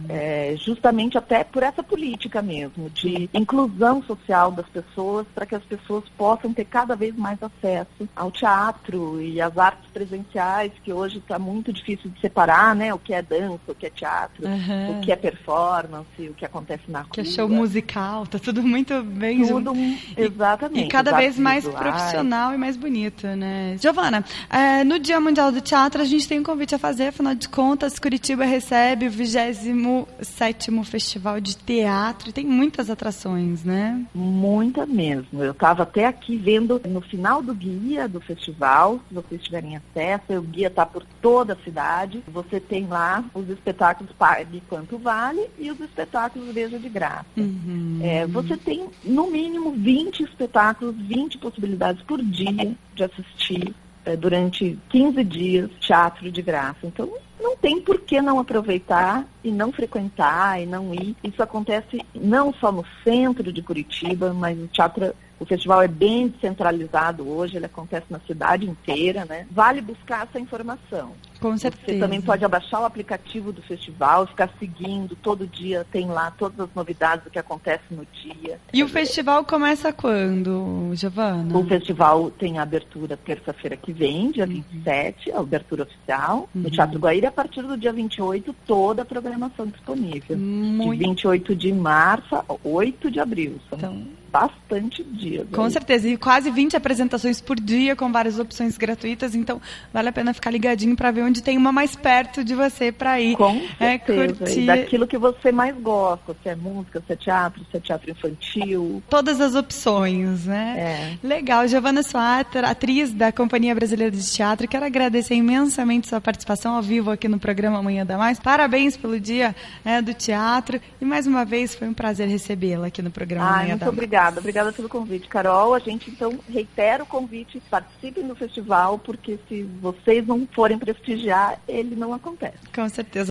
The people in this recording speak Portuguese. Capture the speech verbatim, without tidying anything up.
É, justamente até por essa política mesmo, de inclusão social das pessoas, para que as pessoas possam ter cada vez mais acesso ao teatro e às artes presenciais, que hoje está muito difícil de separar, né? O que é dança, o que é teatro, uhum. o que é performance, o que acontece na rua. Que é show musical, tá tudo muito bem... Tudo, exatamente. E, e cada vez mais visuais. Profissional e mais bonito, né? Giovana, é, no Dia Mundial do Teatro, a gente tem um convite a fazer, afinal de contas, Curitiba recebe o vigésimo sétimo Festival de Teatro, e tem muitas atrações, né? Muita mesmo. Eu estava até aqui vendo no final do guia do festival, se vocês tiverem acesso, o guia está por toda a cidade. Você tem lá os espetáculos Pague Quanto Vale e os espetáculos Veja de Graça. Uhum. É, você tem, no mínimo, vinte espetáculos, vinte possibilidades por dia de assistir é, durante quinze dias teatro de graça. Então, não tem por que não aproveitar e não frequentar e não ir. Isso acontece não só no centro de Curitiba, mas o teatro, o festival é bem descentralizado hoje, ele acontece na cidade inteira, né? Vale buscar essa informação. Com certeza. Você também pode abaixar o aplicativo do festival, ficar seguindo, todo dia tem lá todas as novidades do que acontece no dia. E o festival começa quando, Giovana? O festival tem a abertura terça-feira que vem, dia vinte e sete, a abertura oficial, uhum. no Teatro Guaíra. A partir do dia vinte e oito, toda a programação disponível. Muito... De vinte e oito de março a oito de abril. São então... bastante dias. Com aí. certeza. E quase vinte apresentações por dia, com várias opções gratuitas. Então, vale a pena ficar ligadinho para ver onde tem uma mais perto de você para ir. Com certeza. É, curtir... E daquilo que você mais gosta. Se é música, se é teatro, se é teatro infantil. Todas as opções, né? É. Legal. Giovana Suater, atriz da Companhia Brasileira de Teatro. Quero agradecer imensamente sua participação ao vivo aqui no programa Amanhã Dá Mais. Parabéns pelo Dia é, do Teatro. E mais uma vez, foi um prazer recebê-la aqui no programa Ai, Amanhã Dá Mais. Obrigada. Obrigada pelo convite, Carol. A gente, então, reitera o convite, participem do festival, porque se vocês não forem prestigiar, ele não acontece. Com certeza.